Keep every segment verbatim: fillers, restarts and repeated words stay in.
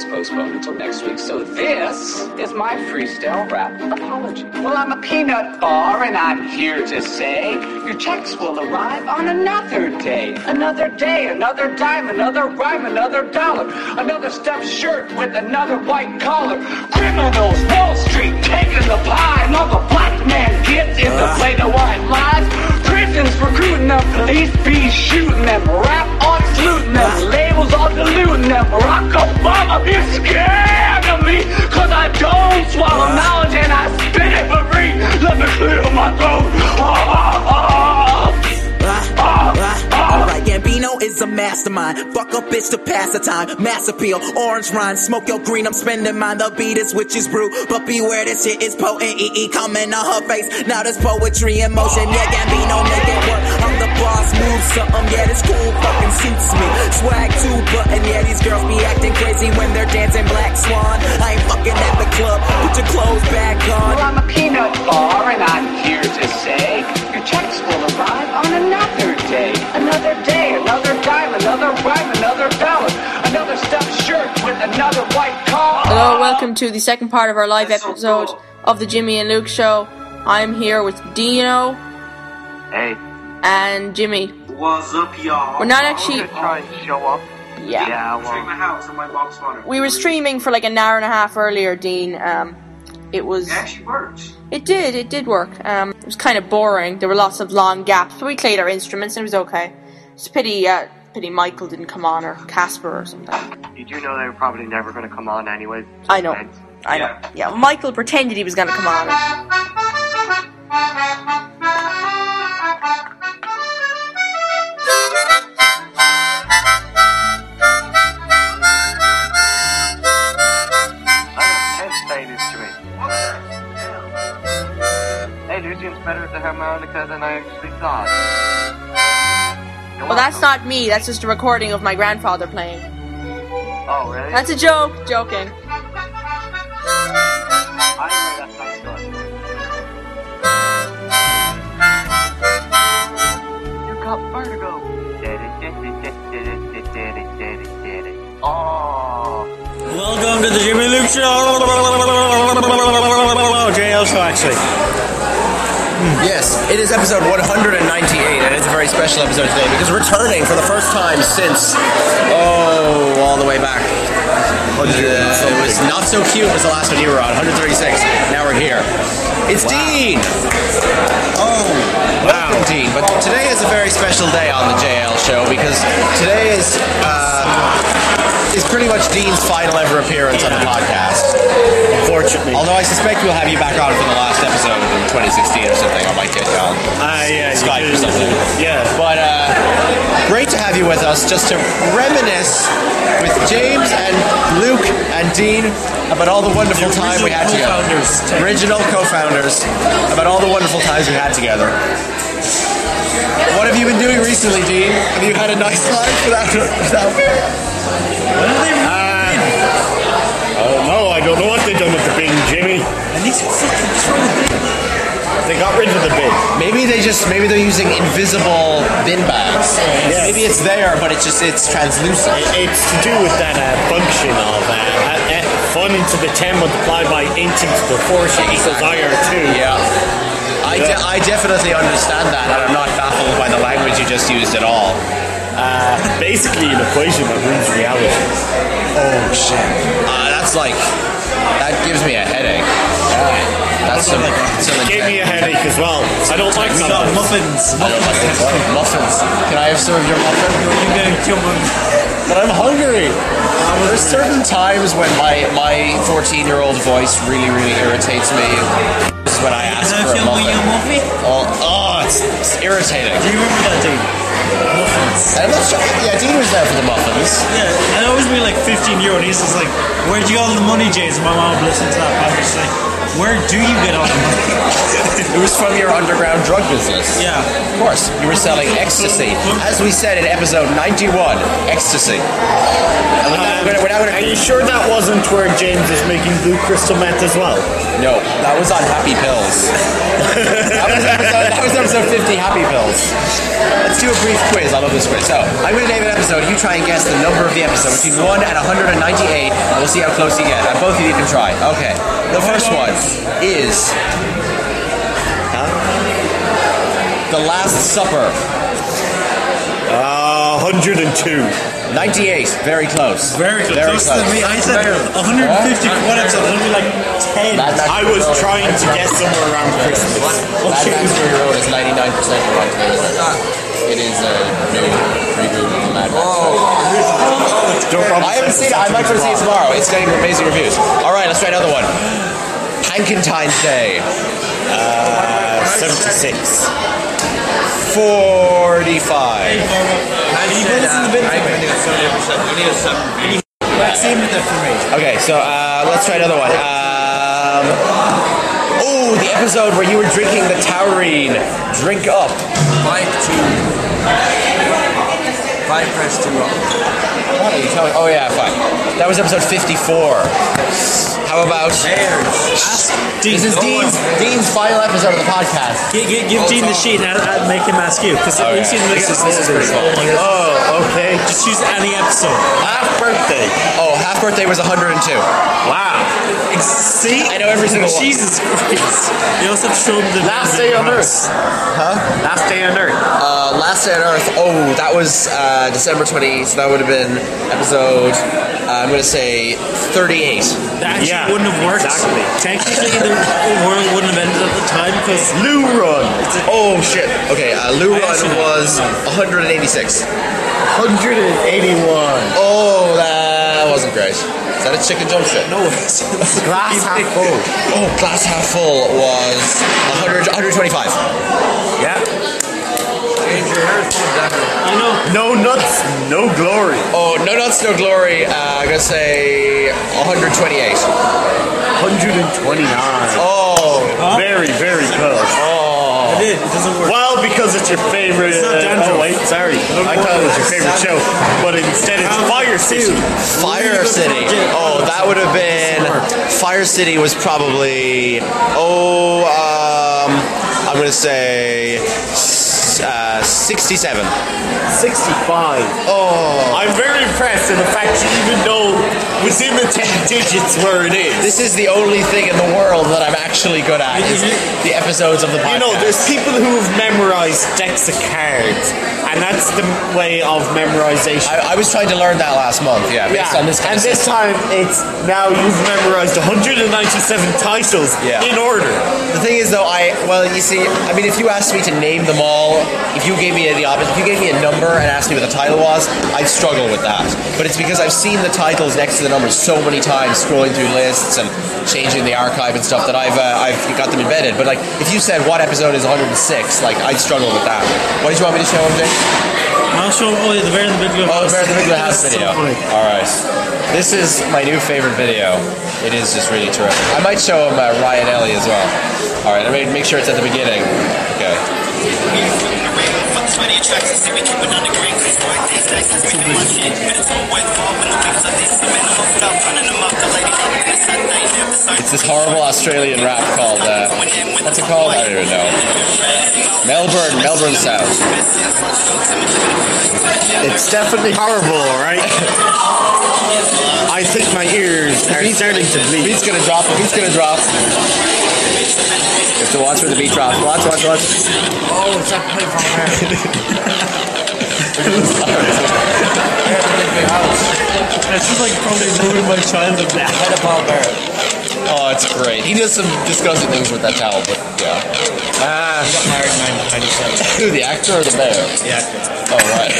is postponed until next week, so this is my freestyle rap apology. Well, I'm a peanut bar, and I'm here to say your checks will arrive on another day. Another day, another dime, another rhyme, another dollar. Another stuffed shirt with another white collar. Criminals, Wall Street, taking the pie. And all the black man gets is to play the white lies. Prisons recruiting them, police bees shooting them. Rap on fluting them, labels all diluting them. Barack Obama is scared of me, cause I don't swallow knowledge and I spit it for free. Let me clear my throat. Ah, ah, ah. Ah, ah. Alright, Gambino is a mastermind. Fuck a bitch to pass the time. Mass appeal, orange rind, smoke your green, I'm spending mine. The beat is witch's brew, but beware this shit is potent. E E coming on her face, now there's poetry in motion. Yeah, Gambino make it work, I'm the boss, move something. Yeah, this cool fucking suits me. Swag two button, yeah, these girls be acting crazy when they're dancing Black Swan. I ain't fucking at the club, put your clothes back on. Well, I'm a peanut bar and I'm here to say your checks will arrive on another day. Another day, another dime, another rhyme, another dollar. Another stuffed shirt with another white collar. Hello, welcome to the second part of our live That's episode so cool. of the Jimmy and Luke Show. I'm here with Dino Hey, and Jimmy. What's up, y'all? We're not I'm actually... gonna try and show up. Yeah. Yeah, I'm streaming my well, house on my box water. We were streaming for like an hour and a half earlier, Dean. Um, it was... It actually works. It did, it did work. Um, it was kind of boring. There were lots of long gaps, but we played our instruments and it was okay. It's a pity, uh, pity Michael didn't come on, or Casper or something. you do know they were probably never gonna come on anyway. I know. And I know. Yeah. Yeah, Michael pretended he was going to come on. I have Ted say this to me. Hey, Lucian's better at the harmonica than I actually thought. You're Well, that's welcome. not me. That's just a recording of my grandfather playing. Oh, really? That's a joke. Joking. Anyway, that sounds good. You got vertigo. Oh. Welcome to the Jimmy Luke Show. J L Show, actually. Yes, it is episode one hundred ninety-eight, and it's a very special episode today because we're returning for the first time since, oh, all the way back. Uh, it was Not So Cute was the last one you were on, one thirty-six. Now we're here. It's Dean! Oh, wow. Welcome, Dean. But today is a very special day on the J L Show because today is, uh, is pretty much Dean's final ever appearance on the podcast. Unfortunately. Although I suspect we'll have you back on for the last episode in twenty sixteen or something. I might get you on Uh, yeah, Skype you or something. Yeah. But uh, great to have you with us, just to reminisce with James and Luke and Dean about all the wonderful The time we had original together. co-founders. Original co-founders, about all the wonderful times we had together. What have you been doing recently, Dean? Have you had a nice life without? without... Uh, oh no, I don't know what they've done with the bin, Jimmy. And these fucking throw the bin. They got rid of the bin. Maybe they just maybe they're using invisible bin bags. Yes. Maybe it's there, but it's just it's translucent. It's to do with that uh, function of uh, uh, uh, fun into the ten multiplied by eight into the force equals I R two. Yeah. I, de- Yeah. I definitely understand that, and I'm not baffled by the language you just used at all. Uh, basically an equation that rules reality. Oh shit. Uh, that's like that gives me a headache. That's some, something. Gave me a headache as well. I don't like muffins. Muffins. I don't like it. Muffins. Can I have some of your muffin? You gonna kill them. But I'm hungry. There's certain times when my my fourteen year old voice really really irritates me. This is when I ask Can I for a film you a muffin. muffin? Oh, oh it's, it's irritating. Do you remember that day? Muffins. I'm not sure. Yeah, Dean was there for the muffins. Yeah, and I always be like fifteen euro, and he's just like, where'd you get all the money, James? And my mom would listen to that, and I'm just like, where do you get all the money? It was from your underground drug business. Yeah. Of course, you were selling ecstasy. As we said in episode ninety-one, ecstasy. And we're now gonna, we're now gonna, Are you sure that wasn't where James is making blue crystal meth as well? no, that was on Happy Pills. that, was episode, that was episode fifty, Happy Pills. Let's do a brief brief quiz. I love this quiz. So, I'm going to name an episode. You try and guess the number of the episode between one and one hundred ninety-eight, and we'll see how close you get. And both of you can try. Okay. The first one is The Last Supper. Uh, one hundred two. ninety-eight. Very close. Very close. Very Closer than me. I said one hundred fifty. What episode? One hundred like ten. Mad Max I was Fury Road trying is- to guess somewhere around Christmas. Mad Max Fury Road is ninety-nine percent of Rotten Tomatoes. It is a new reboot of Mad Max. Don't promise I haven't seen it. I might go to see it tomorrow. It's getting amazing reviews. All right, let's try another one. Pankentine's Day. Uh, seventy-six. forty-five. Okay, so uh, let's try another one. Um, oh, the episode where you were drinking the taurine. Drink up. Five two. Five press two up. What are you telling? Oh yeah, fine. That was episode fifty-four. How about? Ask Dean. This is Dean's, Dean's final episode of the podcast. Give, give, give Dean the sheet and I'll, I'll make him ask you. Because Okay. we've seen the This is- this is pretty cool. Oh, okay. Just choose any episode. Half birthday. Oh, half birthday was one hundred two. Wow. See? I know every single one. Jesus Christ. You also showed the Last Day on Earth. Huh? Last Day on Earth. Uh, Last Day on Earth. Oh, that was uh, December twentieth. So that would have been episode. Uh, I'm going to say thirty-eight. That actually Yeah, wouldn't have worked. exactly. Technically, the world wouldn't have ended at the time because Lou Run. Oh shit. Okay, uh, Lou I Run actually- was one hundred eighty-six. one hundred eighty-one. Oh, that wasn't great. Is that a chicken drumstick? no, it's Glass half full. Oh, Glass Half Full was one hundred, one hundred twenty-five. Yeah. I know. No nuts, no glory. Oh, No Nuts, No Glory. Uh, I'm gonna say one hundred twenty-eight. one hundred twenty-nine. Oh, Very, very close. I did. It doesn't work. Well, because it's your favorite. It's not uh, Dandruff. oh wait, sorry. I thought it was your favorite show, but instead it's Fire City. Fire City. Oh, that would have been. Fire City was probably. Oh, um, I'm gonna say. Uh, sixty-seven. sixty-five. Oh. I'm very impressed in the fact you even know within the ten digits where it is. This is the only thing in the world that I'm actually good at. Is the episodes of the podcast. You know, there's people who have memorized decks of cards, and that's the way of memorization. I, I was trying to learn that last month. Yeah, based on this kind and of this system. time it's now you've memorized one hundred ninety-seven titles Yeah. in order. The thing is, though, I well, you see, I mean, if you asked me to name them all, if you gave me the opposite, if you gave me a number and asked me what the title was, I'd struggle with that. But it's because I've seen the titles next to the numbers so many times, scrolling through lists and changing the archive and stuff that I've uh, I've got them embedded. But like, if you said what episode is one hundred six, like I'd struggle with that. What did you want me to show him, Jake? I'll show oh, yeah, the Bear in the Big Blue Oh, the House. Bear in the Big Blue House That's video. so funny. All right, this is my new favorite video. It is just really terrific. I might show him uh, Ryan Ellie as well. All right, I mean, make sure it's at the beginning. Okay. It's this horrible Australian rap called, uh, what's it called? I don't even know. Melbourne, Melbourne Sound. It's definitely horrible, alright? I think my ears are starting to The bleed. beat's gonna drop, the beat's gonna drop. You have to watch for the beat drop. Watch, watch, watch. Oh, it's that play from This is like probably ruining my childhood now. Head of Paul Bear. Oh, it's great. He does some disgusting things with that towel, but yeah. Ah, He got married in nineteen ninety-seven. who, the actor or the bear? Yeah. Oh, right.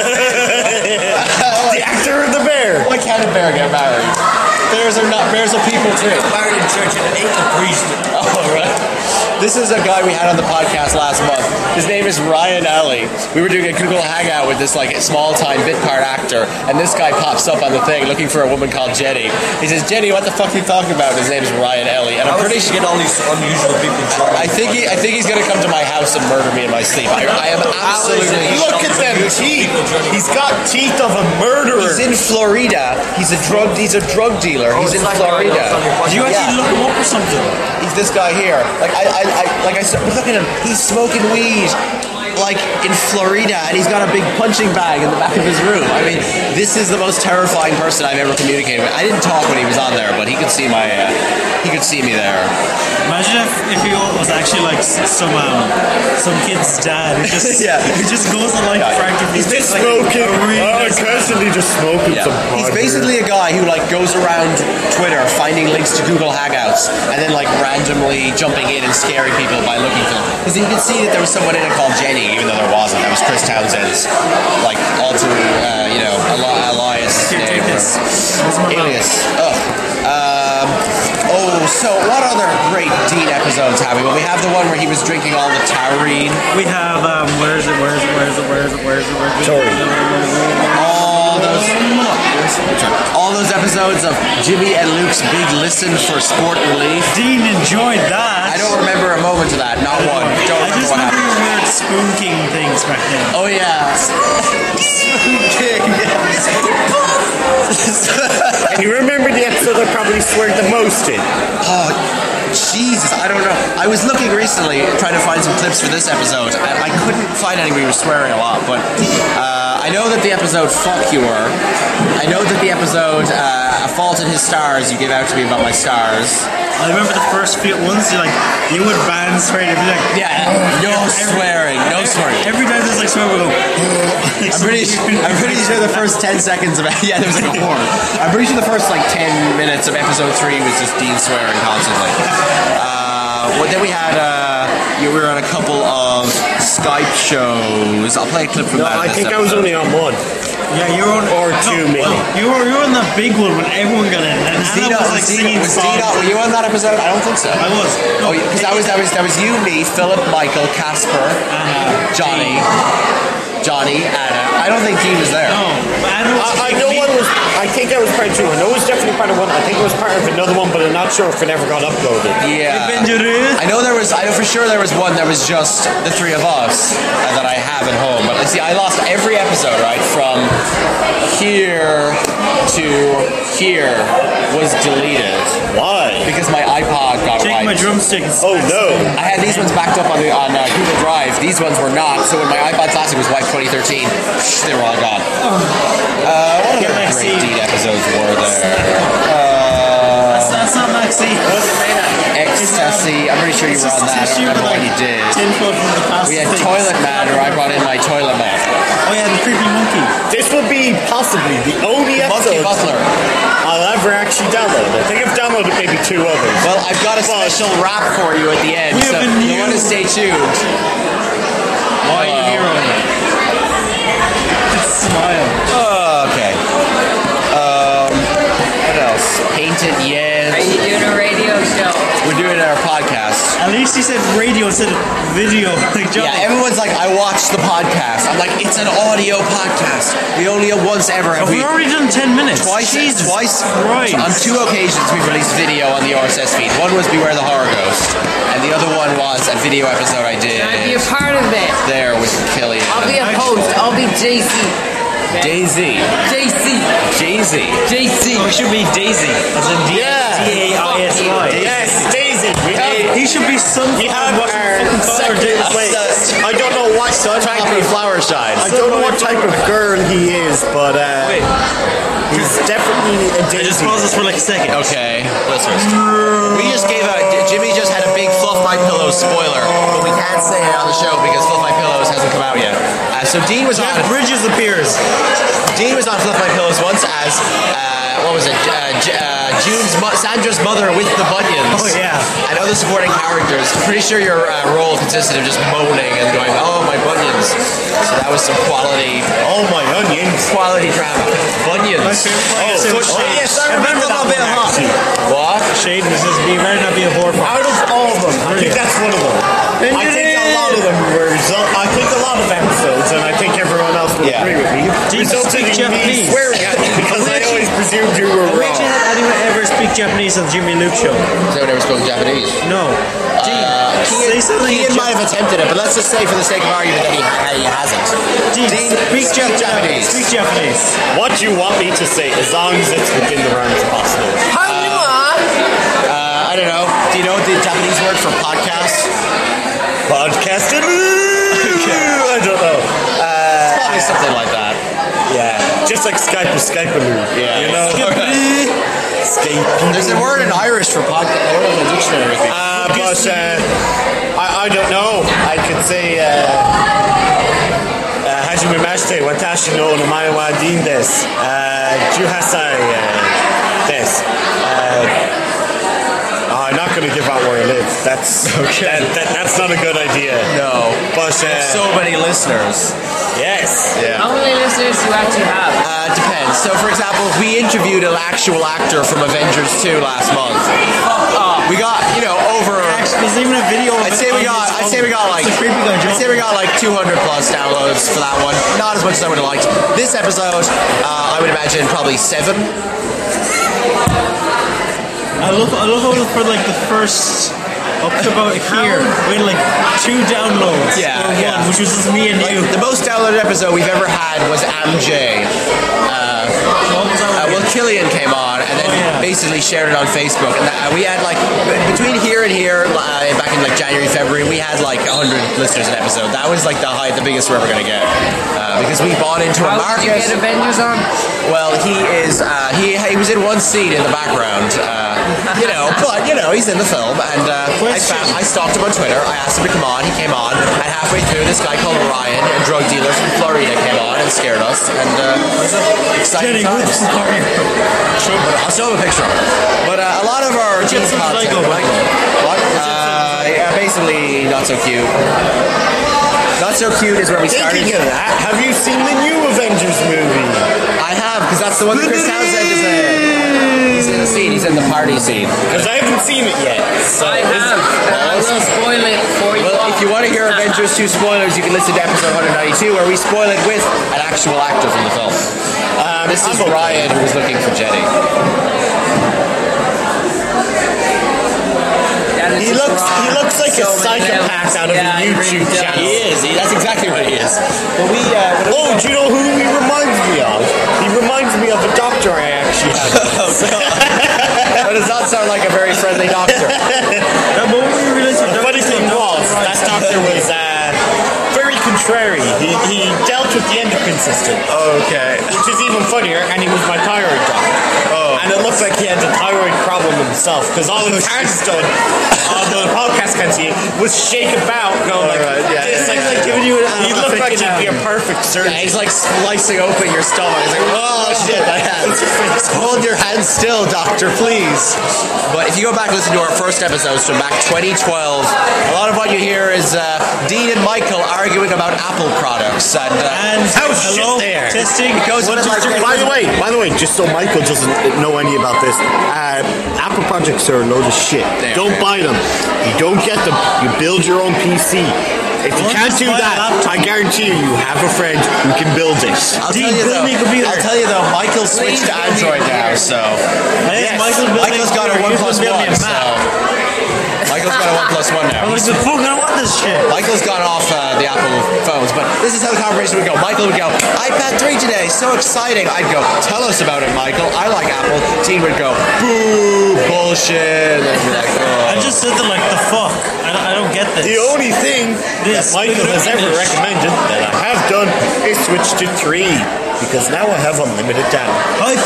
The actor of the bear. Why can't a bear get married? Bears are not, bears are people too. Married in church and ate the priest. Oh, right. This is a guy we had on the podcast last month. His name is Ryan Alley. We were doing a Google Hangout with this like small-time bit part actor, and this guy pops up on the thing looking for a woman called Jenny. He says, "Jenny, what the fuck are you talking about?" His name is Ryan Alley, and I'm pretty sure. get all these unusual people. I think he, I think he's gonna come to my house and murder me in my sleep. I, I am absolutely. Look at them teeth. He's got teeth of a murderer. He's in Florida. He's a drug. He's a drug dealer. He's in Florida. Did you actually Yeah. look him up or something? He's this guy here. Like I, I, I like I said, look at him. He's smoking weed. like in Florida, and he's got a big punching bag in the back of his room. I mean, this is the most terrifying person I've ever communicated with. I didn't talk when he was on there, but he could see my, uh, he could see me there. Imagine if, if he was actually like s- some um, some kid's dad who just Yeah. who just goes and like Yeah. practically He's just like, smoking. a really Oh, nice- constantly just smoking Yeah. some He's hard basically a guy who like goes around Twitter finding links to Google Hangouts and then like randomly jumping in and scaring people by looking for them. Because you could see that there was someone in it called Jenny, even though there wasn't. That was Chris Townsend's like alter, uh, you know, Eli- Elias Here, name. take this. Where's my mouth? Alias. Ugh. Um, oh, so what other great Dean episodes have we? Well, we have the one where he was drinking all the taurine. We have um, where is it? Where is it? Where is it? Where is it? Where is it? Where is it? Sorry. All those, all those episodes of Jimmy and Luke's Big Listen for Sport Relief. Dean enjoyed that. I don't remember a moment of that, not one. Don't I remember just what remember happened. your weird spoon king things back then. Oh yeah, Spoon King. And you remember the episode I probably swear the most in? Oh, Jesus, I don't know. I was looking recently, trying to find some clips for this episode, and I couldn't find any. We were swearing a lot, but uh, I know that the episode "Fuck You Were." I know that the episode uh, "A Fault in His Stars." You gave out to me about my stars. I remember the first few ones. You like you would ban swearing. You'd be like, Yeah, no swearing, no swearing. every time there's like swear, we go. Like I'm pretty, I'm pretty sure the first ten seconds of yeah, there was like a horn. I'm pretty sure the first like ten minutes of episode three was just Dean swearing constantly. Uh, well, then we had uh, you were on a couple of Skype shows. I'll play a clip from No, that. I this think I was episode. only on one. Yeah, you were on Or no, two, maybe. well, you were you were on that big one when everyone got in. And Was Dean, Anna was was like Dean, singing was songs. Dean, were you on that episode? I don't think so. I was. Oh, No, because that was that was that was you, me, Philip, Michael, Casper, Anna, Johnny, Dean. Johnny, Anna. I don't think Dean was there. No, but Anna was. I, I know one was. I think I was part two. I know it was definitely part of one. I think it was part of another one, but I'm not sure if it ever got uploaded. Yeah. Benjamin. I know there was. I know for sure there was one that was just the three of us uh, that I have at home. But see, I lost every episode right from here to here was deleted Why? because my iPod got Take wiped. my drumstick. And Oh smash no! it. I had these ones backed up on the on uh, Google Drive. These ones were not. So when my iPod Classic was wiped twenty thirteen, they were all gone. Uh, what Get other Maxine. great Dean episodes were there? Uh, That's, that's not Maxi. Ecstasy. I'm pretty sure you were on that. I don't remember what you did. Tin foot from the past. We had things. Toilet Man, or I brought in my toilet man. Oh yeah, the creepy monkey. This will be possibly the only Monkey episode Butler. I'll ever actually download. I think I've downloaded maybe two others. Well, I've got a special rap for you at the end, We have so a you new- want to stay tuned. Why you hero? Smile. Oh, okay. Um, what else? Painted Yes. Are you doing a radio show? We're doing our podcast. At least he said radio instead of video. Like Johnny. Yeah, everyone's like, I watched the podcast. I'm like, it's an audio podcast. We only once ever have Have we we. already done ten minutes? Twice, Jesus twice, Christ. on two occasions we've released video on the R S S feed. One was Beware the Horror Ghost, and the other one was a video episode I did I'll be a part of it. there with Killian. I'll be a host. I'll be J C. Daisy. J C. Jay-Z. J C. Oh, it should be Daisy. As in D Yeah. D A I S Y. Yes, Daisy. We have. He should be some We have fucking our father second. Davis. Wait, I don't know what type Happy of. Flower Shine. I don't know what type of girl he is, but uh, Wait, he's definitely a I just Daisy. pause this for like a second. Okay, listeners. We just gave out. Jimmy just had a big Fluff My Pillow spoiler, but we can't say it on the show because Fluff My Pillows hasn't come out yet. Uh, so Dean was on. Jeff Bridges appears. Dean was on Fluff My Pillows once as uh, what was it? Uh, J- uh, June's mo- Sandra's mother with the bunions. Oh, yeah. And other supporting characters. Pretty sure your uh, role consisted of just moaning and going, "Oh my bunions." So that was some quality, Oh my onions. quality drama. Bunions. My favorite part is Oh, it was oh, Shade. yes, I And remember that a bit one, hot. actually. What? Shade was just be better not be a whore. Out of all of them, I think that's one of them. I think a lot of them were. result- I think a lot of episodes, and I think everyone else would Yeah. agree with me. Do you Resulted speak in me Japanese? swearing at you because I Which- always presumed you were Have we wrong. actually had anyone ever speak Japanese on the Jimmy and Luke show? Has anyone ever spoken Japanese? No. Gee, say something in Ian Ja- might have attempted it, but let's just say for the sake of argument that he, he hasn't. Gee, Dean, speak speak Jap- Japanese. Speak Japanese. What you want me to say, as long as it's within the realms of possibility. Uh, I don't know. Do you know the Japanese word for podcast? Podcasting. I don't know. Uh, Probably something like that. Yeah, just like Skype with Skype-a-loo. Yeah. You know? Skype. There's a word in Irish for podcast. I don't know the dictionary. Uh, but uh, I, I don't know. I could say uh, Hajime Mashte, Watashi no Namae wa din desu. Juhasai desu. I'm not going to give out where I live. That's okay. That, that, that's not a good idea. No. But uh, so many listeners. Yes. Yeah. How many listeners do you actually have? Uh, depends. So, for example, if we interviewed an actual actor from Avengers two last month, we got, you know, over. Actually, there's even a video. Of I'd say we got. I'd say we got like. I'd say we got like two hundred plus downloads for that one. Not as much as I would have liked. This episode, uh, I would imagine probably seven. I look, I look over for like the first up to about here. We had like two downloads. Yeah, or yeah. one, which was just me and Like, you. the most downloaded episode we've ever had was Am J. Uh, What was that uh, one? well, Killian came on and then Oh, yeah. basically shared it on Facebook, and uh, we had like b- between here and here, uh, back in like January, February, we had like one hundred listeners an episode. That was like the high, the biggest we're ever gonna get uh, because we bought into a How market. did you get Avengers on? Well, he is. Uh, he he was in one scene in the background, uh, you know. But you know, he's in the film, and uh, I, found, I stalked him on Twitter. I asked him to come on. He came on, and halfway through, this guy called Ryan, a drug dealer from Florida, came on and scared us. And uh, exciting Jenny, times. whoops, sorry. I'll show him a picture of it. But uh, a lot of our team Jensen content. Lego, What? Uh, yeah, basically not so cute. Not so cute is where we started. Thinking of that, have you seen the new Avengers movie? I have, because that's the one that Chris Townsend is in. He's in the scene. He's in the party scene. Because I haven't seen it yet. So I have. I will spoil it for you. Well, if you want to hear Avengers two spoilers, you can listen to episode one ninety-two, where we spoil it with an actual actor from the film. Um, This is I'm okay. Ryan, who was looking for Jenny. Yeah, He this is looks wrong. he looks like So a many psychopath levels. out of Yeah, a he YouTube really channel. He is. He, that's exactly what he is. But we. Uh, Oh, do you know who he reminds me of? He reminds me of a doctor I actually had. that does not sound like a very friendly doctor. That moment we realized The funny thing was, that doctor was uh, very contrary. He, he dealt with the endocrine system, Okay. which is even funnier, and he was my thyroid doctor. Oh. And it looks like he had a thyroid problem himself, because all his hands done on the podcast can't see was shake about, going like Alright, yeah, this. yeah, like, yeah, like yeah. giving you. He I'm looked like thinking he'd be a now. perfect surgeon. Yeah, he's like slicing open your stomach. He's like, oh shit, my hands. Hold your hands still, doctor, please. But if you go back and listen to our first episodes from back twenty twelve, a lot of what you hear is uh, Dean and Michael arguing about Apple products. And, uh, And How hello, shit there. testing. It goes One into of our our- By the way, by the way, just so Michael doesn't know any about this, uh, Apple projects are a load of shit. They are, Don't yeah. buy them. You don't get them. You build your own P C. If you Don't can't just do buy a that, laptop. I guarantee you, you have a friend who can build it. I'll Dean, tell you build though. me a computer. I'll tell you though. Michael switched to Please build me a Android now, computer. so My name's Yes. Michael building Michael's got a computer. one He's plus gonna build one. me a So Mac. Michael's got a one plus one now. I'm like, the fuck, I don't want this shit. Michael's gone off uh, the Apple phones, but this is how the conversation would go. Michael would go, iPad three today, so exciting. I'd go, tell us about it, Michael. I like Apple. Dean would go, boo, bullshit. And I'd be like, oh. I just said that like the fuck. I don't, I don't get this. The only thing This. that Michael has ever This. recommended that I have done is switch to three, because now I have unlimited data. High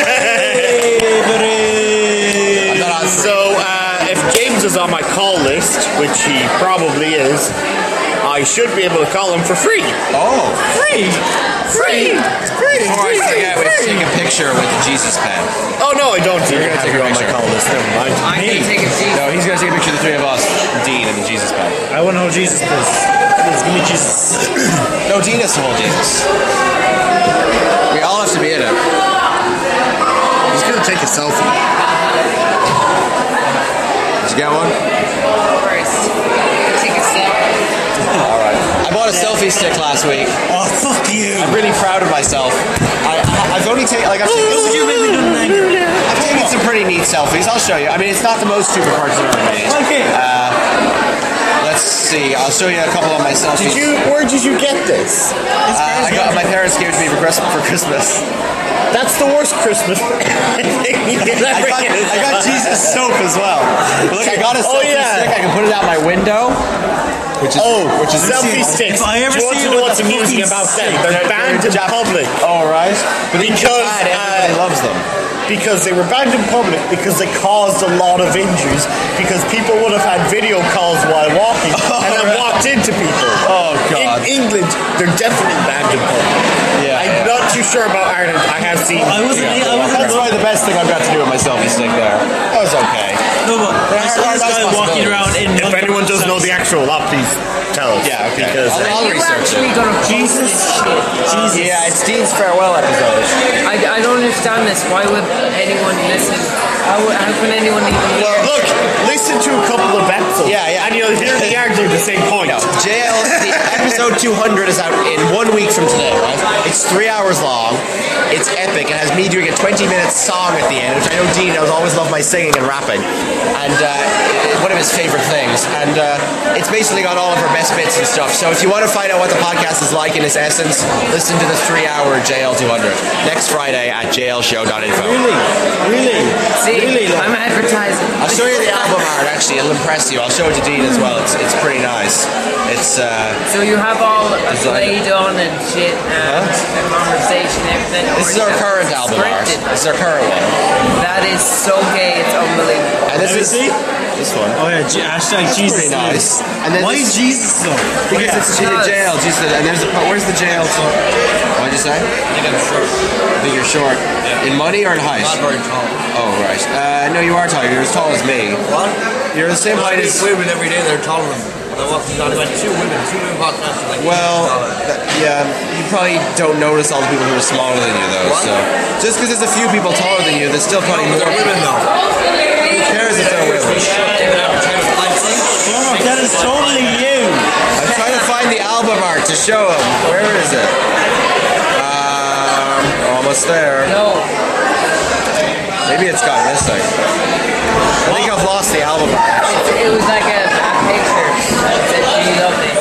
five, buddy. So, uh, if James is on my call list, which he probably is, I should be able to call him for free. Oh. Free. Free! It's free! Before I free, forget, we have to free. take a picture with the Jesus pen. Oh, no, I don't You're even gonna have take you a on my picture. call list. Never mind. I can take a seat. No, he's going to take a picture of the three of us, Dean and the Jesus pen. I want to hold Jesus, please. Please, give me Jesus. No, Dean has to hold Jesus. We all have to be in it. He's going to take a selfie. Did you get one? First, take a sip. All right. I bought a selfie stick last week. Oh, fuck you. I'm really proud of myself. I, I, I've only taken like I've taken, Look at you, baby, doing an anger. I've taken some pretty neat selfies. I'll show you. I mean, it's not the most stupid parts I've ever made. Okay. Let's see. I'll show you a couple of my selfies. Did you? Where did you get this? Uh, I got my parents. parents gave it to me for Christmas. For Christmas. That's the worst Christmas thing you can I ever got, get. I got Jesus soap as well. Look, I got a Oh, selfie yeah. stick. I can put it out my window. Which is, Oh, which is selfie sticks. If I ever Do you want see to you know with what's a amusing fucking about them? stick, They're they're banned in Jap- public. All right, but in Because, Japan, everybody uh, loves them. Because they were banned in public because they caused a lot of injuries. Because people would have had video calls while walking and then right. walked into people. Oh, God. In England, they're definitely banned in public. Yeah, I'm yeah. not too sure about Ireland. I have seen. I wasn't. Yeah. I wasn't. That's probably the best thing I've got to do with my selfie stick there. That was okay. No, but I There saw are this nice guy walking around in. If anyone does know the actual lot, please tell us. Yeah, okay. Because I'll, I'll You research actually it. gonna post Jesus. this shit? Jesus. Yeah, it's Dean's farewell episode. I, I don't understand this. Why would anyone listen? How, would- how can anyone even hear? look, listen to a couple of episodes. Yeah, yeah. And you'll hear me argue the same point. J L, the episode two hundred is out in one week from today, right? It's three hours long. It's epic. It has me doing a twenty minute song at the end, which I know Dean has always loved my singing and rapping. And uh, it's one of his favorite things. And uh, it's basically got all of our best bits and stuff. So if you want to find out what the podcast is like in its essence, listen to the three hour J L two hundred next Friday at j l show dot info. Really, really, See, really. Like, I'm advertising. I'll show you the album art, actually. It'll impress you. I'll show it to Dean as well. It's it's pretty nice. It's, uh... So you have all a Design. play done and shit and a conversation, everything. This is our current album art. Scripted. This is our current one. That is so gay. It's unbelievable. And this Let me is... see. This one. Oh yeah, G- hashtag Jesus. pretty nice. lives. And then Why this- Jesus though? Because Yeah. it's in the jail. Jesus, and there's the part. Where's the jail? So, what'd you say? I think I'm short. I think you're short. In money or in height? Not very tall. Oh, right. Uh, no, you are tall. You're as tall as me. What? You're the same height as... women every day, they're taller than me. I walk down about two women, two women podcasts are like Well, that, yeah, you probably don't notice all the people who are smaller than you, though. So, just because there's a few people taller than you, there's still probably more. they're women though. Who cares if they're women? Oh, that is totally you. I'm trying to find the album art to show him. Where is it? Um, almost there. No. Maybe it's gone missing. I think I've lost the album art. It was like a, a picture that said she loved me.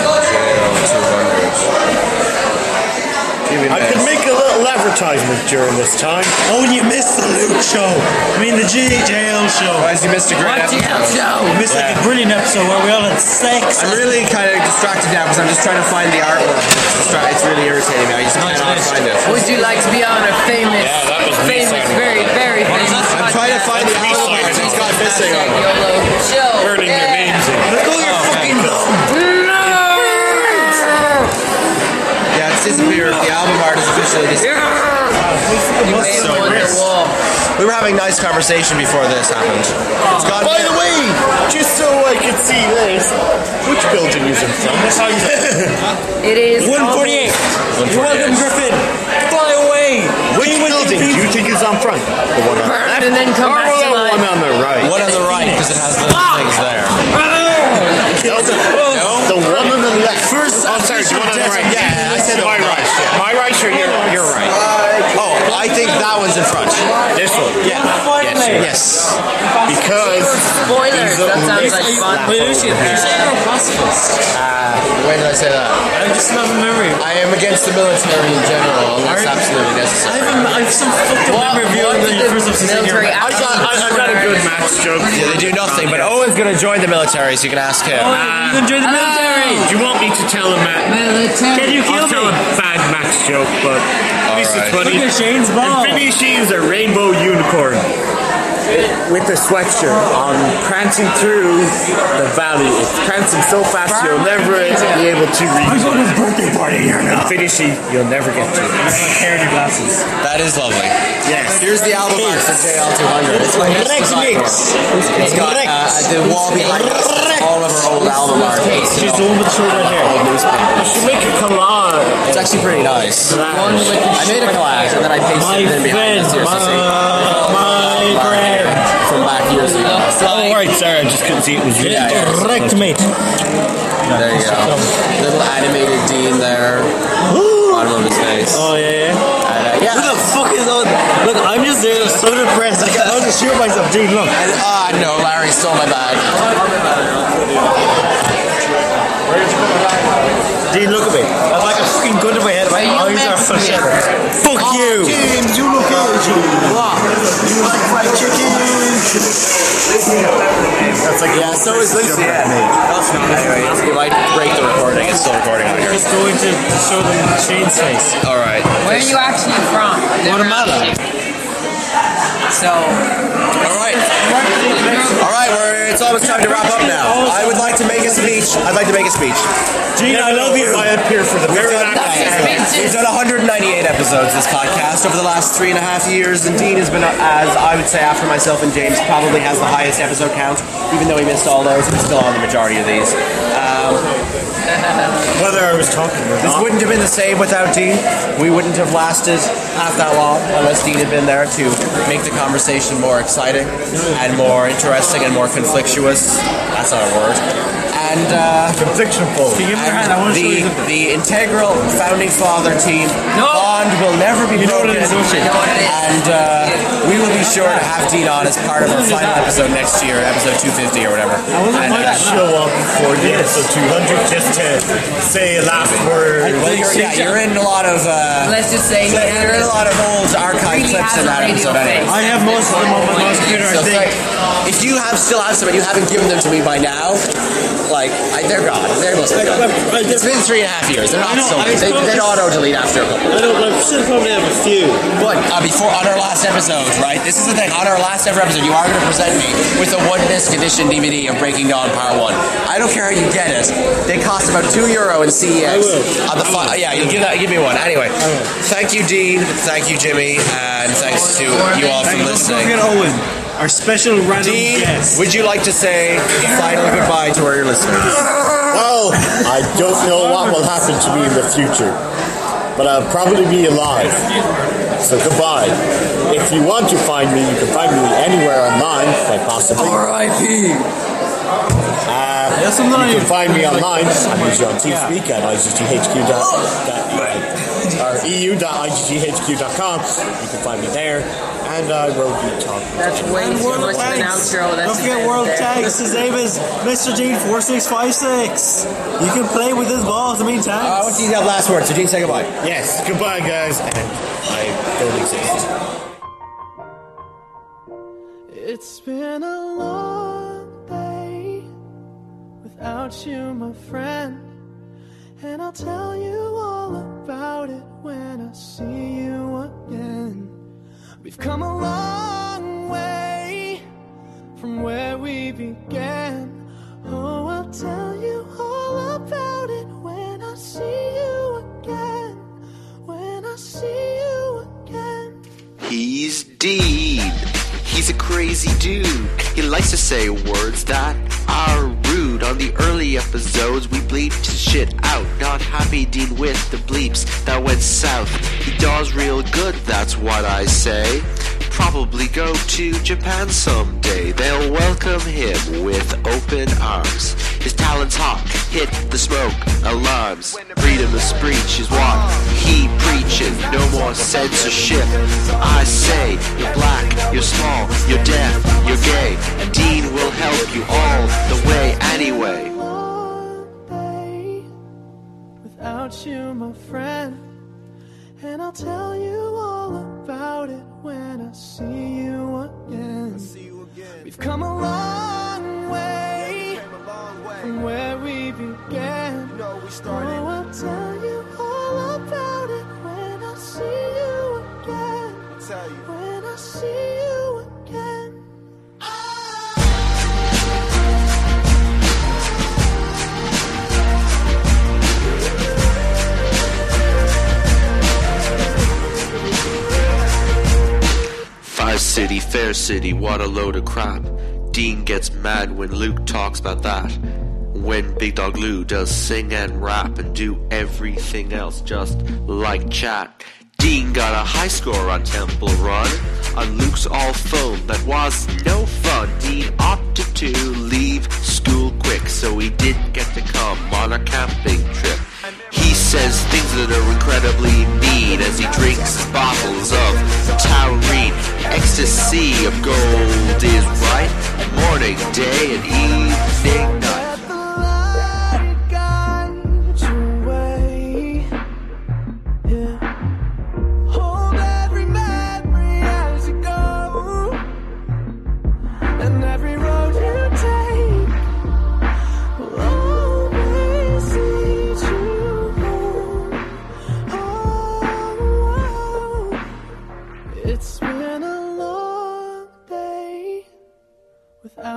I could make a little advertisement during this time. Oh, you missed the Luke show. I mean the J L show. Why has he missed a great What episode? J L show? You missed like a brilliant episode where we all had sex. I'm really kind of distracted now because I'm just trying to find the artwork. It's, distra- it's really irritating me. I just cannot find it. Would you like to be on a famous, Yeah, that was me famous, signing very, very famous I'm trying to find the album art. It's got missing on it. YOLO show. Burning your Yeah. names in. Let go of your fucking thumb. Yeah, it's disappeared. The album art is officially disappeared. You made him on the wall. We were having nice conversation before this happened. It's gone. By the way, just so I can see this, which building is in front? It is one forty-eight. You're welcome, Griffin. Fly away. Which Be with building the do you people. think is on front? The one on the Burn left? and then come or back to the life. one on the right? One on the right because it has the things there. No, the, no, the one on the left. First, oh, sorry, the one on the right. Yeah, I said my right. Yeah. My right, sure, you're, you're right. Oh, I think that one's in front. This one. Yeah. Finally. Yes. Because Spoilers. That sounds like fun. Wait, Lucy, did you say you're a pacifist? Uh, when did I say that? I just not memory. I am against the military in general, unless Are you- absolutely I necessary. have, a, I have some fucked up What- memory of you what in did the the first episode saying military you're- I got, I, I got a good match joke. Yeah, they do nothing, but Owen's going to join the military, so you can ask him. Oh, you can join the military. Do you want me to tell a Matt? Can you kill I'll tell me? a bad Max joke, but at least Alright. it's funny. Look at Shane's ball. Infinity is a rainbow unicorn with a sweatshirt on, prancing through the valley. It's prancing so fast you'll never be able to reach. I'm going to a birthday party here now. Infinity, you'll never get to. Hair and glasses. That is lovely. Yes. Here's the album art for J L two hundred. It's like Correct mix. It's got uh, the wall behind us. All of our old album art. She's the one with the short red hair. You should make a collage. It's actually pretty nice. I made a collage and then I pasted My it in behind friend, us here. So see. my, my friend. From back years ago. Oh, right, sorry, I just couldn't see it was Yeah, yeah. Correct mate. There you go. Little animated Dean there. Bottom of his face. Oh yeah, yeah. And, uh, yeah. Who the fuck is on? Look, I'm just there, so depressed. I can't just shoot myself, dude. Look. And, ah, no, Larry stole my bag. Dean, look at me. I have like a fucking gun to my head. My Are you eyes meant are awesome meal. Fuck you! James, you look Asian. What? You like fried chicken? That's like, yeah, so is Lucy. Yeah. Anyway, you might break the recording. It's still recording on here. Just going to show them Shane's face. Alright. Where are you actually from? Guatemala. So. Alright. Alright, we're, it's almost time to wrap up now. I would like to make a speech. I'd like to make a speech. Gene, I love you. I appear for the very last We've done one hundred ninety-eight episodes this podcast over the last three and a half years, and Dean has been, as I would say after myself and James, probably has the highest episode count, even though he missed all those. He's still on the majority of these. Um, Whether I was talking or this not. wouldn't have been the same without Dean. We wouldn't have lasted half that long unless Dean had been there to make the conversation more exciting and more interesting and more conflictuous. That's not a word. And uh, conflictionful. And the, the integral founding father team No. bond will never be You know what broken. it is, don't you? I know what it is. And uh, we will be sure to have Dean on as part of our final episode next year, episode two fifty or whatever. I wasn't And, quite uh, Show up for the episode two hundred just to say a last word. well, you're, yeah, you're in a lot of uh, Let's just say he you're in a lot of old archive really clips has in a that radio episode. Anyway. face. I have most of them on my mouse computer, I So think. like, if you have still have some and you haven't given them to me by now, like I, they're gone. They're mostly gone. It's been three and a half years. They're not I know, so. I They, thought they this- auto delete after a couple. I don't know, I still probably have a few. But uh, before on our last episode, right? This is the thing. On our last ever episode, you are going to present me with a one disc edition D V D of Breaking Dawn Part One. I don't care how you get it. They cost about two euro in C E X. I will. On the fi- yeah, you give that. Give me one. Anyway, thank you, Dean. Thank you, Jimmy, and thanks to you all for Don't listening. forget Owen, our special random Dean, guest. would you like to say final goodbye to our listeners? Well, I don't know what will happen to me in the future, but I'll probably be alive. So goodbye. If you want to find me, you can find me anywhere online, quite possibly. R I P Uh, Yes, I'm not you can even- find me online. I'm usually on TeamSpeak at I G G H Q dot or E U dot I G G H Q dot com. You can find me there. And I uh, wrote you talk. That's way too World much of of an Tanks. outro. That's Don't forget World of Tanks. His name is Mister Dean four six five six. You can play with his balls. I mean, Uh, tanks. what's Dean have last word? So Dean, say goodbye. Yes, goodbye, guys. And I don't exist. It's been a long day without you, my friend. And I'll tell you all about it when I see you again. We've come a long way from where we began. Oh, I'll tell you all about it when I see you again. When I see you again. He's Dean. He's a crazy dude. He likes to say words that are rude. On the early episodes, we bleeped his shit out. Not happy Dean with the bleeps that went south. He does real good, that's what I say. Probably go to Japan someday. They'll welcome him with open arms. His talent's hot, hit the smoke alarms. Freedom of speech is what he preaches. No more censorship. I say, you're black, you're small, you're deaf, you're gay. Dean will help you all the way anyway. Without you, my friend. And I'll tell you all about it when I see you again. We've come a long way from where we began. Oh, I'll tell you all about it when I see you again. When I see you again. Five City, Fair City, what a load of crap. Dean gets mad when Luke talks about that. When Big Dog Lou does sing and rap and do everything else just like chat. Dean got a high score on Temple Run. On Luke's all phone, that was no fun. Dean opted to leave school quick, so he didn't get to come on a camping trip. He says things that are incredibly mean as he drinks bottles of taurine. Ecstasy of gold is right. Morning, day, and evening, night. Let the light guide your way. Yeah.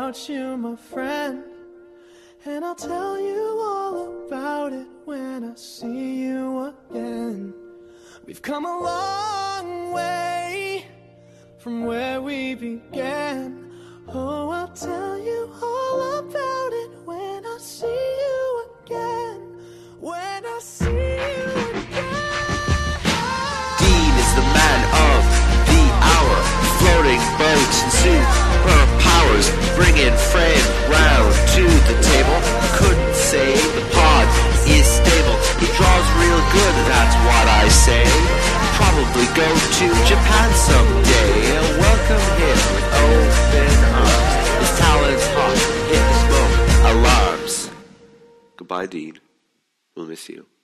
without you, my friend. And I'll tell you all about it when I see you again. We've come a long way from where we began. Oh, I'll tell you all about it when I see you again. When I see you again. Dean is the man of the hour. Floating boats and superpowers. Bringing Fred round to the table. Couldn't say the pod is stable. He draws real good, that's what I say. Probably go to Japan someday. Welcome him with open arms. His talent's hot, hit the smoke alarms. Goodbye, Dean. We'll miss you.